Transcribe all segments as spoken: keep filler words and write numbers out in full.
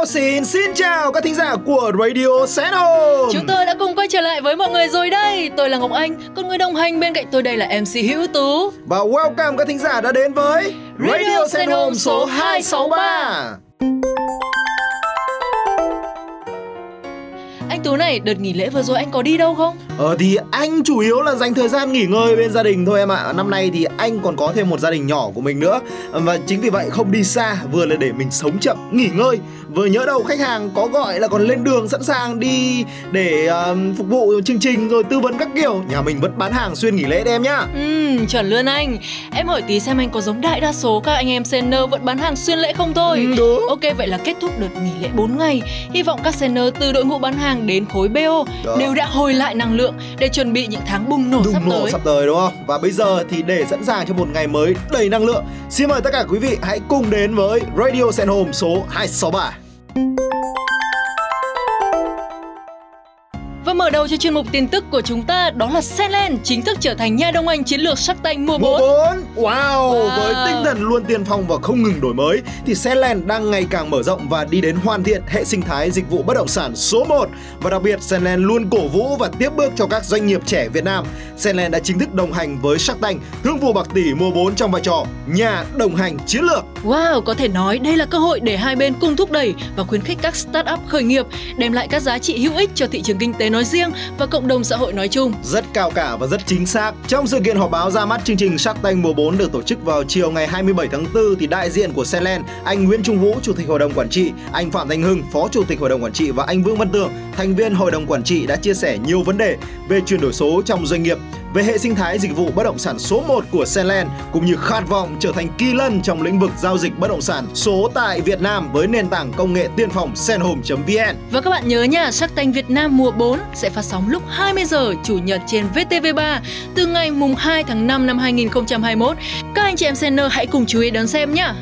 Wow, xin xin chào các thính giả của Radio Sen Home. Chúng tôi đã cùng quay trở lại với mọi người rồi đây. Tôi là Ngọc Anh, còn người đồng hành bên cạnh tôi đây là em xê Hữu Tú. Và welcome các thính giả đã đến với Radio, Radio Sen Home số hai sáu ba. Anh Tú này, đợt nghỉ lễ vừa rồi anh có đi đâu không? Ờ thì anh chủ yếu là dành thời gian nghỉ ngơi bên gia đình thôi em ạ. Năm nay thì anh còn có thêm một gia đình nhỏ của mình nữa. Và chính vì vậy không đi xa, vừa là để mình sống chậm, nghỉ ngơi, vừa nhỡ đâu khách hàng có gọi là còn lên đường sẵn sàng đi để uh, phục vụ chương trình rồi tư vấn các kiểu. Nhà mình vẫn bán hàng xuyên nghỉ lễ đấy em nhá. Ừ, chuẩn luôn anh. Em hỏi tí xem anh có giống đại đa số các anh em seller vẫn bán hàng xuyên lễ không thôi? Ừ, đúng. Ok, vậy là kết thúc đợt nghỉ lễ bốn ngày. Hy vọng các seller từ đội ngũ bán hàng đến khối bê ô đó đều đã hồi lại năng lượng để chuẩn bị những tháng bùng nổ bùng sắp nổ tới. sắp tới đúng không? Và bây giờ thì để sẵn sàng cho một ngày mới đầy năng lượng, xin mời tất cả quý vị hãy cùng đến với Radio Sen Home số hai sáu ba. Và mở đầu cho chuyên mục tin tức của chúng ta đó là Senland chính thức trở thành nhà đồng hành chiến lược Shark Tank mùa bốn. Wow. wow, với Wow. tinh thần luôn tiên phong và không ngừng đổi mới thì Senland đang ngày càng mở rộng và đi đến hoàn thiện hệ sinh thái dịch vụ bất động sản số một. Và đặc biệt Senland luôn cổ vũ và tiếp bước cho các doanh nghiệp trẻ Việt Nam. Senland đã chính thức đồng hành với Shark Tank, thương vụ bạc tỷ mùa bốn trong vai trò nhà đồng hành chiến lược. Wow, có thể nói đây là cơ hội để hai bên cùng thúc đẩy và khuyến khích các startup khởi nghiệp, đem lại các giá trị hữu ích cho thị trường kinh tế nói riêng và cộng đồng xã hội nói chung. Rất cao cả và rất chính xác. Trong sự kiện họp báo ra mắt chương trình Shark Tank mùa bốn được tổ chức vào chiều ngày hai mươi bảy tháng tư thì đại diện của Senland, anh Nguyễn Trung Vũ, Chủ tịch Hội đồng Quản trị, anh Phạm Thanh Hưng, Phó Chủ tịch Hội đồng Quản trị và anh Vương Văn Tường, thành viên Hội đồng Quản trị đã chia sẻ nhiều vấn đề về chuyển đổi số trong doanh nghiệp, về hệ sinh thái dịch vụ bất động sản số một của Senland cũng như khát vọng trở thành kỳ lân trong lĩnh vực giao dịch bất động sản số tại Việt Nam với nền tảng công nghệ tiên phong senhome chấm vn. Và các bạn nhớ nha, Shark Tank Việt Nam mùa bốn sẽ phát sóng lúc hai mươi giờ Chủ nhật trên vê tê vê ba từ ngày mùng hai tháng năm năm hai nghìn không trăm hai mươi mốt. Các anh chị em seller hãy cùng chú ý đón xem nhé.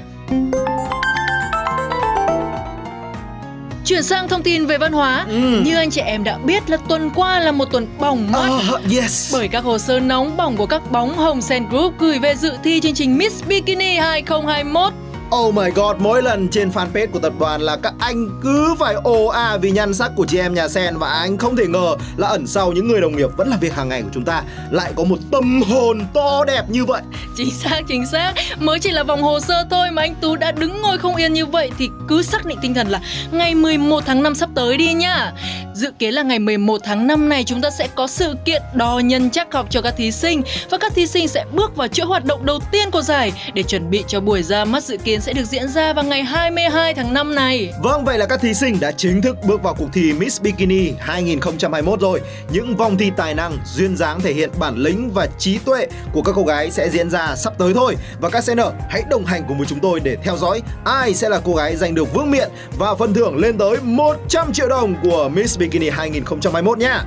Chuyển sang thông tin về văn hóa, ừ. như anh chị em đã biết là tuần qua là một tuần bỏng mắt uh, yes. bởi các hồ sơ nóng bỏng của các bóng hồng Sen Group gửi về dự thi chương trình Miss Bikini hai không hai mốt. Oh my god, mỗi lần trên fanpage của tập đoàn là các anh cứ phải ồ à vì nhan sắc của chị em nhà Sen, và anh không thể ngờ là ẩn sau những người đồng nghiệp vẫn làm việc hàng ngày của chúng ta lại có một tâm hồn to đẹp như vậy. Chính xác, chính xác. Mới chỉ là vòng hồ sơ thôi mà anh Tú đã đứng ngồi không yên như vậy thì cứ xác định tinh thần là ngày mười một tháng năm sắp tới đi nhá. Dự kiến là ngày mười một tháng năm này chúng ta sẽ có sự kiện đo nhân trắc học cho các thí sinh, và các thí sinh sẽ bước vào chuỗi hoạt động đầu tiên của giải để chuẩn bị cho buổi ra mắt dự kiến sẽ được diễn ra vào ngày hai mươi hai tháng năm này. Vâng, vậy là các thí sinh đã chính thức bước vào cuộc thi Miss Bikini hai không hai mốt rồi. Những vòng thi tài năng, duyên dáng thể hiện bản lĩnh và trí tuệ của các cô gái sẽ diễn ra sắp tới thôi. Và các seller hãy đồng hành cùng với chúng tôi để theo dõi ai sẽ là cô gái giành được vương miện và phần thưởng lên tới một trăm triệu đồng của Miss Bikini hai không hai mốt nhé.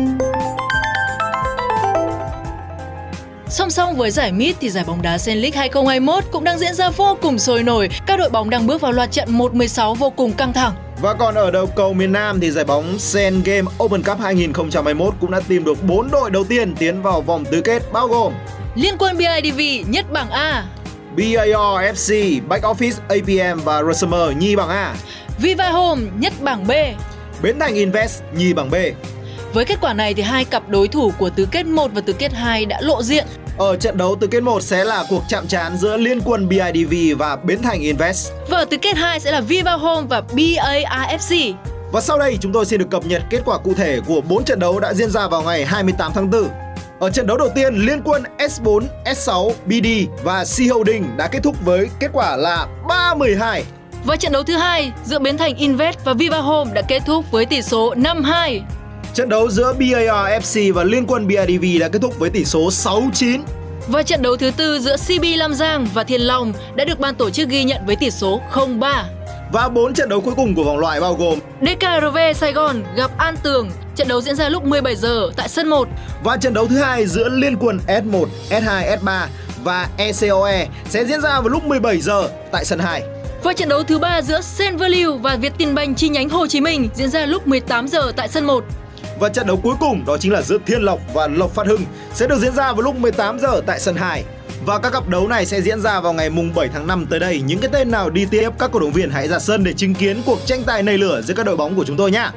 Song song với giải Miss thì giải bóng đá Sen League hai không hai mốt cũng đang diễn ra vô cùng sôi nổi. Các đội bóng đang bước vào loạt trận một mười sáu vô cùng căng thẳng. Và còn ở đầu cầu miền Nam thì giải bóng Sen Game Open Cup hai không hai mốt cũng đã tìm được bốn đội đầu tiên tiến vào vòng tứ kết, bao gồm Liên quân bê i đê vê nhất bảng A, bê a rờ ép xê, Back Office a pê em và rờ ét em nhì bảng A, Viva Home nhất bảng B, Bến Thành Invest nhì bảng B. Với kết quả này thì hai cặp đối thủ của tứ kết một và tứ kết hai đã lộ diện. Ở trận đấu tứ kết một sẽ là cuộc chạm trán giữa Liên quân bê i đê vê và Bến Thành Invest. Và ở tứ kết hai sẽ là Viva Home và bê a rờ ép xê. Và sau đây chúng tôi xin được cập nhật kết quả cụ thể của bốn trận đấu đã diễn ra vào ngày hai mươi tám tháng tư. Ở trận đấu đầu tiên, Liên quân ét bốn, ét sáu, bê đê và C Holding đã kết thúc với kết quả là ba mười hai. Và trận đấu thứ hai giữa Bến Thành Invest và Viva Home đã kết thúc với tỷ số năm hai. Trận đấu giữa bê a rờ ép xê và Liên quân bê i đê vê đã kết thúc với tỷ số sáu chín. Và trận đấu thứ tư giữa xê bê Lam Giang và Thiên Long đã được ban tổ chức ghi nhận với tỷ số không ba. Và bốn trận đấu cuối cùng của vòng loại bao gồm đê ca rờ vê Sài Gòn gặp An Tường. Trận đấu diễn ra lúc mười bảy giờ tại sân một. Và trận đấu thứ hai giữa Liên quân ét một, ét hai, ét ba và e xê o e sẽ diễn ra vào lúc mười bảy giờ tại sân hai. Và trận đấu thứ ba giữa Sen Value và Vietinbank chi nhánh Hồ Chí Minh diễn ra lúc mười tám giờ tại sân một. Và trận đấu cuối cùng đó chính là giữa Thiên Lộc và Lộc Phát Hưng sẽ được diễn ra vào lúc mười tám giờ tại sân hai. Và các cặp đấu này sẽ diễn ra vào ngày mùng bảy tháng năm tới đây. Những cái tên nào đi tiếp, các cổ động viên hãy ra sân để chứng kiến cuộc tranh tài nảy lửa giữa các đội bóng của chúng tôi nhé.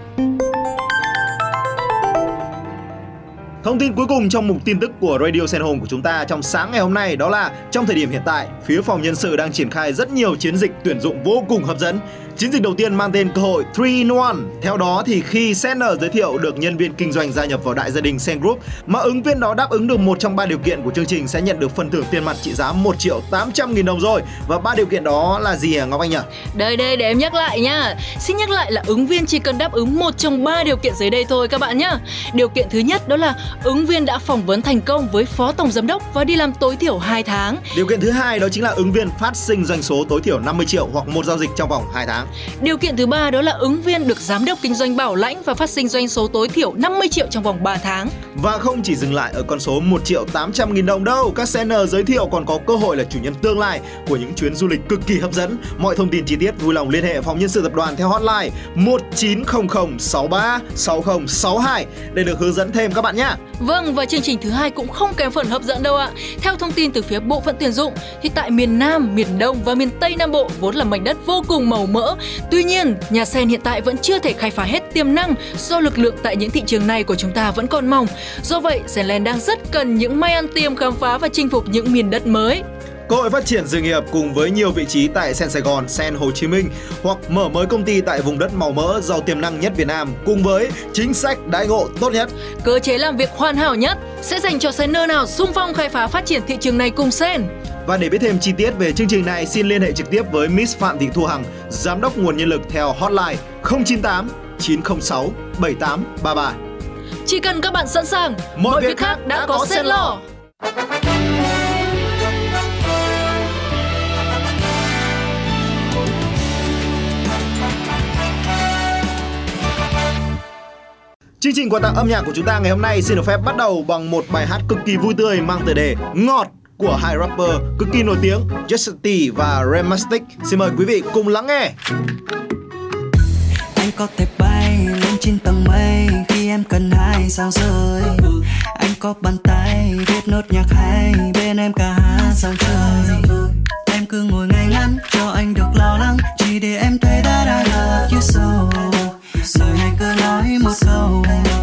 Thông tin cuối cùng trong mục tin tức của Radio Sen Home của chúng ta trong sáng ngày hôm nay đó là trong thời điểm hiện tại, phía phòng nhân sự đang triển khai rất nhiều chiến dịch tuyển dụng vô cùng hấp dẫn. Chiến dịch đầu tiên mang tên cơ hội three in one. Theo đó thì khi Senner giới thiệu được nhân viên kinh doanh gia nhập vào đại gia đình Sen Group mà ứng viên đó đáp ứng được một trong ba điều kiện của chương trình sẽ nhận được phần thưởng tiền mặt trị giá một triệu tám trăm nghìn đồng rồi. Và ba điều kiện đó là gì hả Ngọc Anh nhỉ? Đây đây để em nhắc lại nhá. Xin nhắc lại là ứng viên chỉ cần đáp ứng một trong ba điều kiện dưới đây thôi các bạn nhá. Điều kiện thứ nhất đó là ứng viên đã phỏng vấn thành công với phó tổng giám đốc và đi làm tối thiểu hai tháng. Điều kiện thứ hai đó chính là ứng viên phát sinh doanh số tối thiểu năm mươi triệu hoặc một giao dịch trong vòng hai tháng. Điều kiện thứ ba đó là ứng viên được giám đốc kinh doanh bảo lãnh và phát sinh doanh số tối thiểu năm mươi triệu trong vòng ba tháng. Và không chỉ dừng lại ở con số một triệu tám trăm nghìn đồng đâu, các Senner giới thiệu còn có cơ hội là chủ nhân tương lai của những chuyến du lịch cực kỳ hấp dẫn. Mọi thông tin chi tiết vui lòng liên hệ phòng nhân sự tập đoàn theo hotline một chín không không sáu ba sáu không sáu hai để được hướng dẫn thêm các bạn nhé. Vâng, và chương trình thứ hai cũng không kém phần hấp dẫn đâu ạ. Theo thông tin từ phía bộ phận tuyển dụng thì tại miền Nam, miền Đông và miền Tây Nam Bộ vốn là mảnh đất vô cùng màu mỡ. Tuy nhiên, nhà Sen hiện tại vẫn chưa thể khai phá hết tiềm năng do lực lượng tại những thị trường này của chúng ta vẫn còn mỏng. Do vậy, Senland đang rất cần những may ăn tiêm khám phá và chinh phục những miền đất mới. Cơ hội phát triển sự nghiệp cùng với nhiều vị trí tại Sen Sài Gòn, Sen Hồ Chí Minh hoặc mở mới công ty tại vùng đất màu mỡ giàu tiềm năng nhất Việt Nam cùng với chính sách đãi ngộ tốt nhất, cơ chế làm việc hoàn hảo nhất sẽ dành cho Senner nào xung phong khai phá phát triển thị trường này cùng Sen. Và để biết thêm chi tiết về chương trình này, xin liên hệ trực tiếp với Miss Phạm Thị Thu Hằng, giám đốc nguồn nhân lực theo hotline không chín tám chín không sáu bảy tám ba ba. Chỉ cần các bạn sẵn sàng, mọi, mọi việc khác đã, đã có Sen lo. Chương trình quà tặng âm nhạc của chúng ta ngày hôm nay xin được phép bắt đầu bằng một bài hát cực kỳ vui tươi mang tựa đề Ngọt của hai rapper cực kỳ nổi tiếng Justin T và Remastic. Xin mời quý vị cùng lắng nghe. Anh có thể bay lên trên tầng mây khi em cần hai sao rơi. Anh có bàn tay viết nốt nhạc hay bên em ca hát sao trời. Em cứ ngồi ngay ngắn cho anh được lo lắng chỉ để em thấy that I love you so. Lời hay cứ nói một câu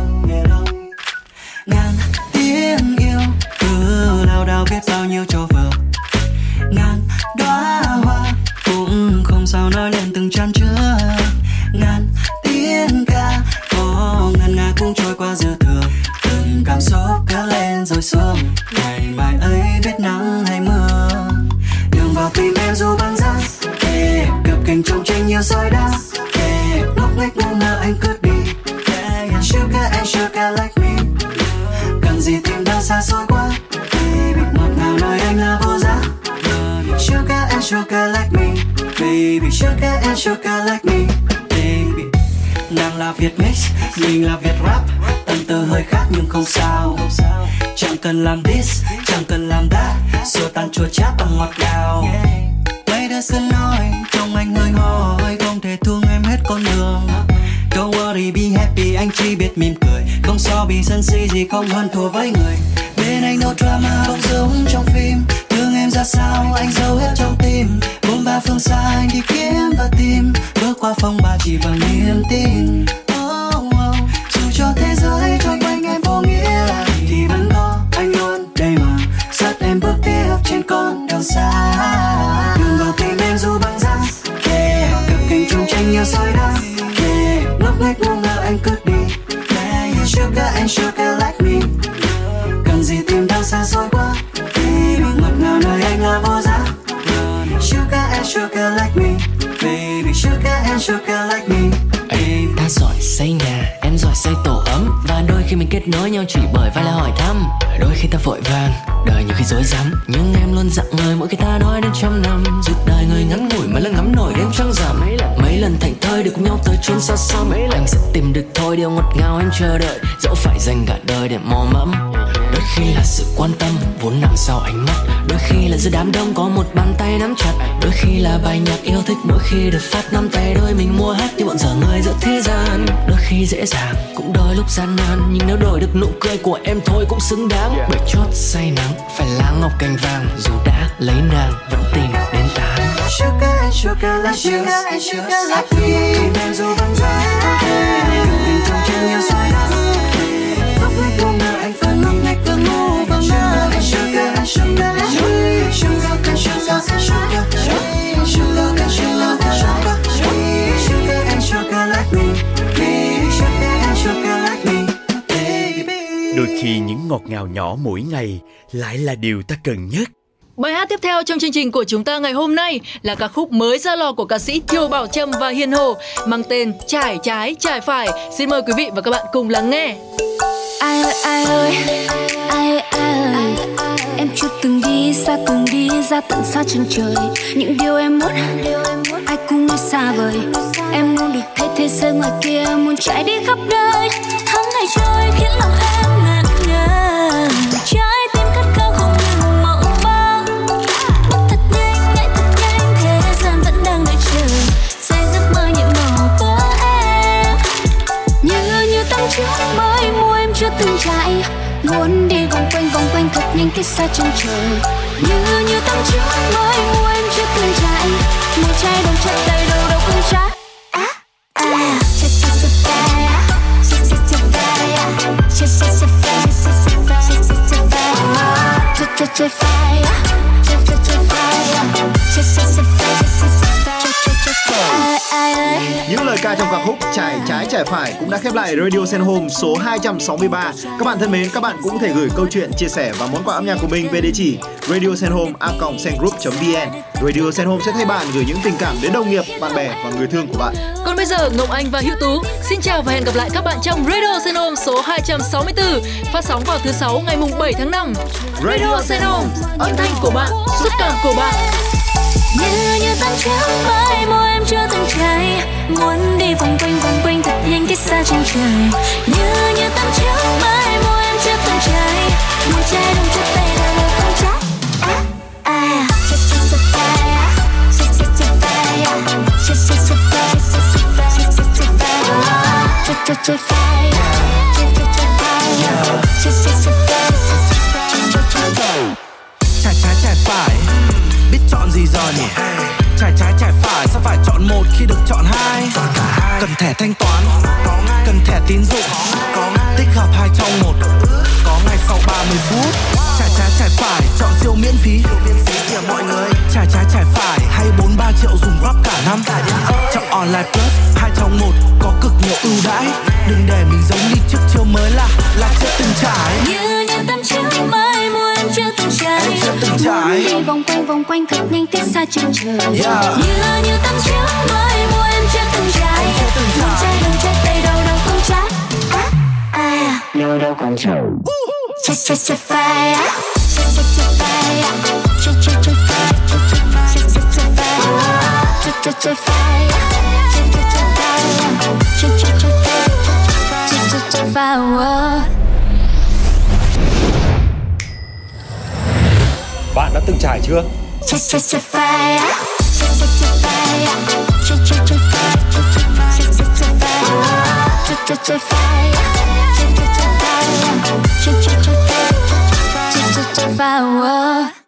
ngàn tiếng yêu cứ đào đào biết bao nhiêu cho vừa ngàn đóa hoa cũng không sao nói lên từng chan chứa ngàn tiếng ca có ngân nga cũng trôi qua dư thừa từng cảm xúc cứ lên rồi xuống ngày mai ấy biết nắng hay mưa đường vào tim em dù băng giá kề cặp cành trong tranh nhiều soi đá kề ngốc nghếch ngu ngơ anh cứ đi yeah, sugar and sugar like me cần gì tìm đâu xa xôi quá baby ngọt ngào nói anh là vô giá sugar and sugar like me baby sugar and sugar like me baby nàng là Việt mix mình là Việt rap tâm tư hơi khác nhưng không sao chẳng cần làm this chẳng cần làm that xua tan chua chát bằng ngọt ngào mấy đứa cứ nói trong anh hơi hỏi không thể thương em hết con đường don't worry be happy anh chỉ biết mỉm cười không so bị sân si gì không hơn thua với người bên anh no drama không giống trong phim thương em ra sao anh giấu hết trong tim bốn ba phương xa anh đi kiếm và tìm bước qua phong ba chỉ bằng niềm tin oh, oh. Dù cho thế giới trôi quanh em vô nghĩa thì vẫn có anh luôn đây mà dắt em bước tiếp trên con đường xa đường vào tim em dù băng giá yeah. Cặp cành trong tranh nhiều soi đá yeah. Ngốc nghếch ngu ngơ anh cứ đi yeah. Sugar and sugar like me cần gì tìm đâu xa xôi quá baby ngọt ngào nơi anh là vô giá sugar and sugar like me baby sugar and sugar like me baby. Ta giỏi xây nhà, em giỏi xây tổ ấm và đôi khi mình kết nối nhau chỉ bởi vai là hỏi thăm đôi khi ta vội vàng đời nhiều khi rối rắm nhưng em luôn dặn người mỗi khi ta nói đến trăm năm dù đời người ngắn ngủi mà lần ngắm nổi đêm trăng rằm mấy lần thành thơi được cùng nhau tới chốn xa xăm anh sẽ tìm được thôi điều ngọt ngào em chờ đợi dẫu phải dành cả đời để mò mẫm đôi khi là sự quan tâm vốn nằm sau ánh mắt đôi khi là giữa đám đông có một bàn tay nắm chặt đôi khi là bài nhạc yêu thích mỗi khi được phát nắm tay đôi mình mua hát như bọn dở người giữa thế gian đôi khi dễ dàng, cũng đôi lúc gian nan, nhưng nếu đổi được nụ cười của em thôi cũng xứng đáng. Bởi chót say nắng phải lá ngọc cành vàng, dù đã lấy nàng vẫn tìm đến tán. Sugar and sugar like sugar and sugar like me. Em dù vắng giá, đường tình trong chân nhau soi đá. Ngốc nghếch ngu ngơ anh vẫn ngốc nghếch cứ ngu vắng ngơ. Sugar and sugar like me. Sugar and sugar and sugar. Sugar and sugar and sugar. Sugar and sugar like me. Sugar and sugar like me. Đôi khi những ngọt ngào nhỏ mỗi ngày lại là điều ta cần nhất. Bài hát tiếp theo trong chương trình của chúng ta ngày hôm nay là ca khúc mới ra lò của ca sĩ Thiều Bảo Trâm và Hiền Hồ mang tên Trải Trái Trải Phải. Xin mời quý vị và các bạn cùng lắng nghe. Ai ơi ai ơi, ai ơi ai ơi, em chưa từng đi xa từng đi ra tận xa chân trời. Những điều em muốn, ai cũng nói xa vời. Em muốn được thấy thế giới ngoài kia, muốn chạy đi khắp nơi. Tháng ngày trôi khiến lòng em ngẩn ngơ, trái tim khát khao không ngừng mộng mơ. Bước thật nhanh, nhảy thật nhanh, thế gian vẫn đang đợi chờ. Say giấc mơ nhiệm màu của em, như như tâm trước mới mua em chưa từng chạy. Muốn đi vòng quanh vòng quanh thật nhanh cách xa chân trời. Như như tâm trước mới mua em chưa từng chạy. Một trái đồng chất đầy đâu đâu không trái. À, à, cha cha cha phai, cha cha cha phai, cha cha cha phai, cha cha cha phai, cha cha cha phai, cha cha cha phai, cha cha cha phai, cha cha cha phai. Ai ơi. Những lời ca trong ca khúc Trải Trái Trải Phải cũng đã khép lại Radio Sen Home số hai trăm sáu mươi ba. Các bạn thân mến, các bạn cũng có thể gửi câu chuyện, chia sẻ và món quà âm nhạc của mình về địa chỉ radiosenhome a còng sengroup chấm vn. Radio Sen Home sẽ thay bạn gửi những tình cảm đến đồng nghiệp, bạn bè và người thương của bạn. Còn bây giờ Ngọc Anh và Hữu Tú xin chào và hẹn gặp lại các bạn trong Radio Sen Home số hai trăm sáu mươi tư phát sóng vào thứ sáu ngày mùng bảy tháng năm. Radio Sen Home, âm thanh của bạn, xúc cảm của bạn. Như như tâm trước mới mua em chưa từng chạy. Muốn đi vòng quanh vòng quanh thật nhanh cách xa chân trời. Như như tâm trước mới mua em chưa từng chạy. Muốn chạy đồng chất tay đâu đâu không chắc. À, à, cha cha cha phai, cha cha cha phai, cha cha cha phai, cha cha cha phai, cha cha cha phai, cha cha cha phai, cha cha cha phai, cha cha cha phai. Trải trái trải phải, biết chọn gì giờ nhỉ? Trải trái trải phải, sao phải chọn một khi được chọn hai? Cần thẻ thanh toán, cần thẻ tín dụng, tích hợp hai trong một, có ngày sau ba mươi phút. Trải trái trải phải, chọn siêu miễn phí kìa mọi người. Trải trái trải phải, hay bốn ba triệu dùng Grab cả năm. Chọn online plus, hai trong một, có cực nhiều ưu đãi. Đừng để mình giống đi trước chiều mới là là chưa từng trải. Như như tâm trước mới mua em chưa từng trải. Muốn đi vòng quanh vòng quanh thật nhanh cách xa chân trời. Yeah. Như như tâm trước mới mua em chưa từng trải. Muốn trái đồng trái tay đâu đâu không trái. À, à, đâu đâu không trái. Cha cha cha phai, cha cha cha phai, cha cha cha phai, cha cha cha cha phai, cha cha cha phai, cha cha cha phai, cha cha cha phai, cha cha cha phai. Bạn đã từng trải chưa? Cha cha cha phai, cha cha cha phai, cha cha cha phai, cha cha cha cha phai, cha cha cha phai, cha cha cha phai, cha cha cha phai, cha cha cha phai.